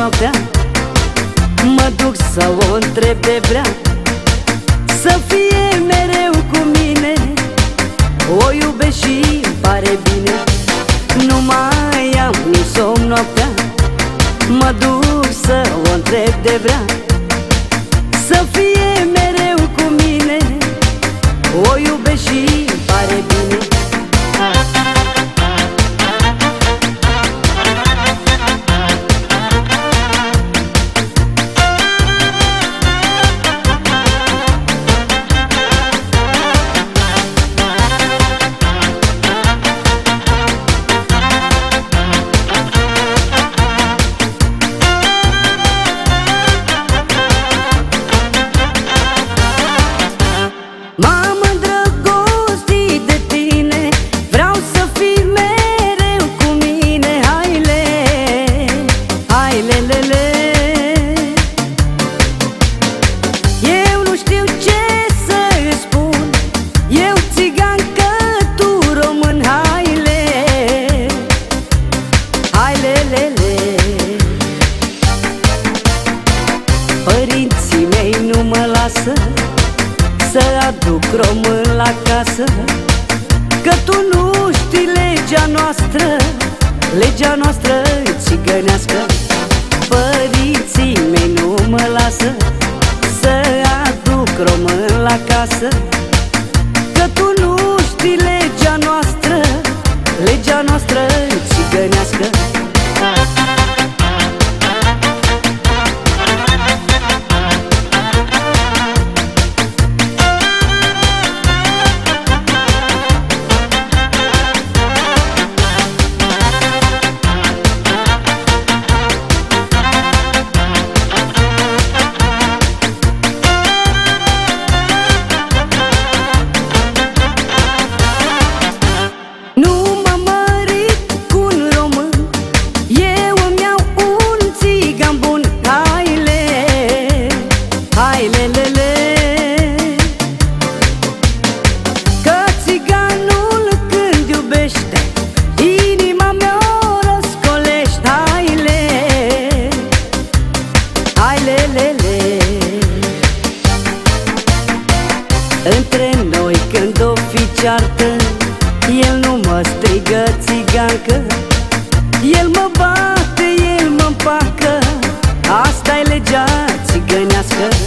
noaptea, mă duc să o întreb de vrea să fie mereu cu mine. O iubesc și îmi pare bine. Nu mai am nici somn noaptea, mă duc să o întreb de vrea să fie mereu cu mine. O iubesc și îmi pare bine. M-am îndrăgostit de tine, vreau să fii mereu cu mine. Haile, hailelele. Eu nu știu ce să-ți spun, eu țigan că tu român. Haile, hailelele. Părinții mei nu mă lasă să aduc român la casă, că tu nu știi legea noastră, legea noastră țigănească. Părinții mei nu mă lasă să aduc român la casă, că tu nu știi legea noastră, legea noastră țigănească. Hailelele. Că țiganul când iubește, inima mea o răscolește. Haile, hailelele. Între noi când o fi ceartă, el nu mă strigă țigancă, el mă bate, el mă împacă. Asta-i legea țigănească.